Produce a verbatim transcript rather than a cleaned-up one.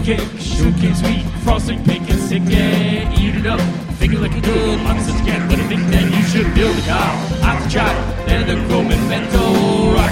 cake, sugar cane sweet, frosting pink and sick, yeah, eat it up. Think like a good monster again, but I think that you should build a car. After try, then the Roman mental rock.